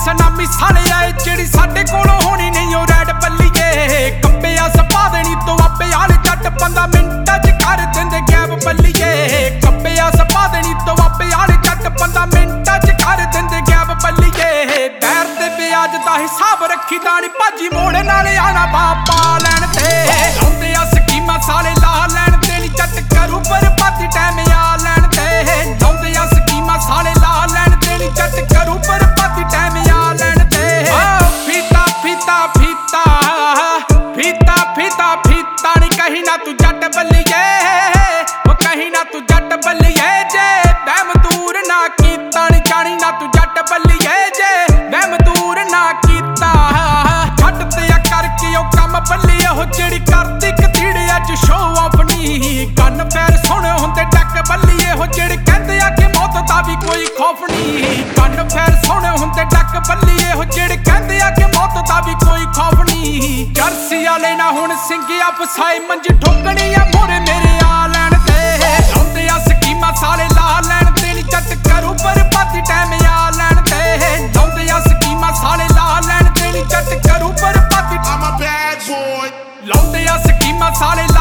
ਸਨਾਮੀ ਸਾਲੇ ਆਏ ਜਿਹੜੀ ਸਾਡੇ ਕੋਲੋਂ ਹੋਣੀ ਨਹੀਂ ਉਹ ਰੈਡ ਬੱਲੀਏ ਕੱਪਿਆ ਸਪਾ ਦੇਣੀ ਤੋਂ ਆਪੇ ਆਲੇ ਜੱਟ ਬੰਦਾ ਮਿੰਟਾਂ 'ਚ ਕਰ ਦਿੰਦੇ ਗੈਬ ਬੱਲੀਏ ਕੱਪਿਆ ਸਪਾ ਦੇਣੀ ਤੋਂ ਆਪੇ ਆਲੇ ਜੱਟ ਬੰਦਾ ਮਿੰਟਾਂ 'ਚ ਕਰ ਦਿੰਦੇ ਗੈਬ ਬੱਲੀਏ ਦੈਰ ਤੇ ਵਿਆਜ ਦਾ ਹਿਸਾਬ ਰੱਖੀ ਦਾਣੀ ਭਾਜੀ ਮੋੜ ਨਾਲੇ ਆਣਾ ਬਾਪਾ ਲੈਣ ਤੇ ਲਾਉਂਦੇ ਆ ਸਕੀਮਾਂ ਸਾਲੇ ਲਾ ਲੈਣ ਤੇ ਨੀ ਜੱਟ ਕਰੂ ਬਰਬਾਦੀ ਟਾਈਮ ਆ ਲੈਣ ਤੇ ਲਾਉਂਦੇ ਆ ਸਕੀਮਾਂ ਸਾਲੇ ਲਾ ਲੈਣ ਤੇ ਨੀ ਜੱਟ ਕਰੂ ਬਰਬਾਦੀ ਟਾਈਮ ਆ ਲੈਣ ਤੇ ਫੀਤਾ ਫੀਤਾ ਫੀਤਾ ਫੀਤਾ ਫੀਤਾ ਫੀਤਾ ਨੀ ਕਹੀਂ ਨਾ ਤੂੰ ਜੱਟ ਬੱਲੀਏ ਉਹ ਕਹੀਂ ਨਾ ਤੂੰ ਜੱਟ ਬੱਲੀਏ ਜੇ ਵਹਿਮ ਦੂਰ ਨਾ ਕੀਤਾ ਨੀ ਜਾਣੀ ਨਾ ਤੂੰ ਜੱਟ ਬੱਲੀਏ ਜੇ ਵਹਿਮ ਦੂਰ ਨਾ ਕੀਤਾ ਛੱਡ ਤੇ ਆ ਕਰਕੇ ਉਹ ਕੰਮ ਬੱਲੀਏ ਉਹ ਜਿਹੜੀ ਕਰਦੀ ਕਤੀੜੇ ਅੱਜ ਸ਼ੋਅ ਆਫ ਨੀ ਕੰਨ ਪੈਰ ਸੁਣ ਹੁੰਦੇ ਟੱਕ ਬੱਲੀਏ ਉਹ ਜਿਹੜੇ ਕਹਿੰਦੇ ਆ ਕਿ ਮੌਤ ਦਾ ਵੀ ਕੋਈ ਖੌਫ ਨੀ ਕੰਨ ਪੈਰ ਸੁਣ ਹੁੰਦੇ ਟੱਕ ਬੱਲੀਏ ਉਹ ਜਿਹੜੇ ਕਹਿੰਦੇ ਆ ਕਿ ਮੌਤ ਦਾ ਵੀ ਕੋਈ ਖੌਫ ਨੀ ਜਰਸੀ ਵਾਲੇ ਨਾ ਹੁਣ ਸਿੰਘਿਆ ਫਸਾਏ ਮੰਜ ਠੋਕਣੀ ਆ ਮੋਰੇ ਮੇਰੇ ਆ ਲੈਣ ਤੇ ਲਾਉਂਦੇ ਆ ਸਕੀਮਾਂ ਸਾਲੇ ਲਾ ਲੈਣ ਤੇ ਨੀ ਜੱਟ ਕਰੂ ਬਰਬਾਦੀ ਟਾਈਮ ਆ ਲੈਣ ਤੇ ਲਾਉਂਦੇ ਆ ਸਕੀਮਾਂ ਸਾਲੇ ਲਾ ਲੈਣ ਤੇ ਨੀ ਜੱਟ ਕਰੂ ਬਰਬਾਦੀ I'm a bad boy ਲਾਉਂਦੇ ਆ ਸਕੀਮਾਂ ਸਾਲੇ